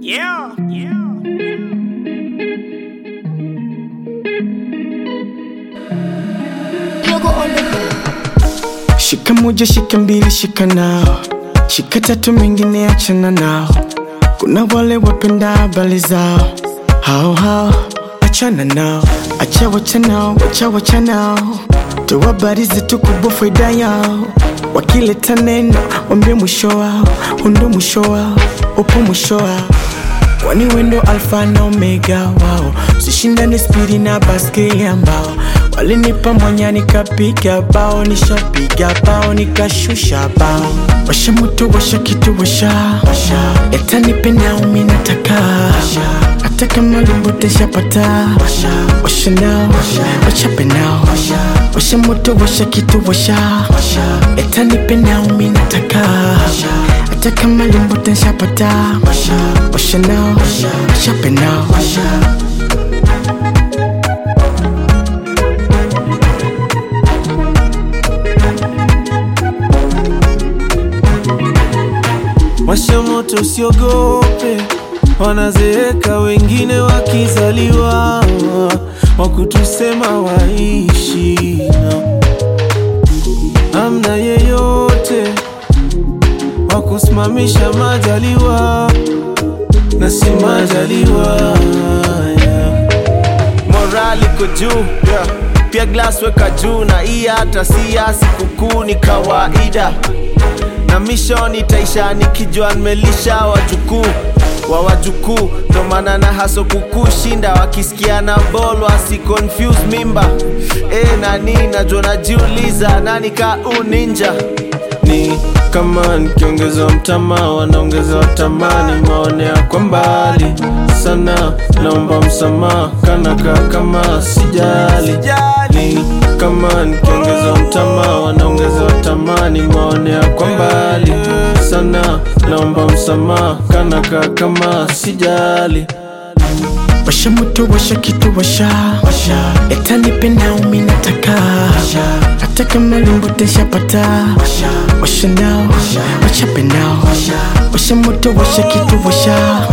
Yeah. Shika moja, shika mbili, shika nao, shika tatu, mengine achana nao. Kuna wale wapenda habari zao, hao achana nao, acha wacha nao. Toa habari zetu kubwa faida yao. Wakileta neno wambie mwisho wao, undo mwisho wao, upo mwisho wao. Kwani wendo alfa na omega wao, usishindane spidi na baskeli ambao. Walinipa mwanya nikapiga bao, nishapiga bao nikashusha bao. Washa moto, washa kitu, washa yatanipe nao minataka. Hata kama limbo teshapata, washa nao, wachape nao. Washa moto, washa kitu, washa yatanipe nao minataka. Hata kama limbo teshapata, washa nao, wachape nao. Washa moto usiogope, wanazeeka wengine wakizaliwa, wakutusema waishi amna yeyote wakusimamisha majaliwa na si majaliwa, Morali ko juu, pia glass weka juu. Na iya hata siya sikukuu ni kawaida, na mission itaisha nikijua nimelisha wajukuu wa wajukuu. Ndo maana na haso kukushinda, wakisikia na ball wasi confuse mimba. Nani najua najiuliza, nani ka uninja? ni kama nikiongeza mtama wanaongeza watamani. Maonea kwa mbali sana, naomba msamaha kanaka kama sijali. Ni kama nikiongeza mtama wanaongeza watamani. Maonea kwa mbali sana, naomba msamaha kanaka kama sijali. Washa moto, washa kitu, washa yatanipe nao minataka. Hata kama limbo teshapata, washa nao, wachape nao. Washa moto, washa kitu, washa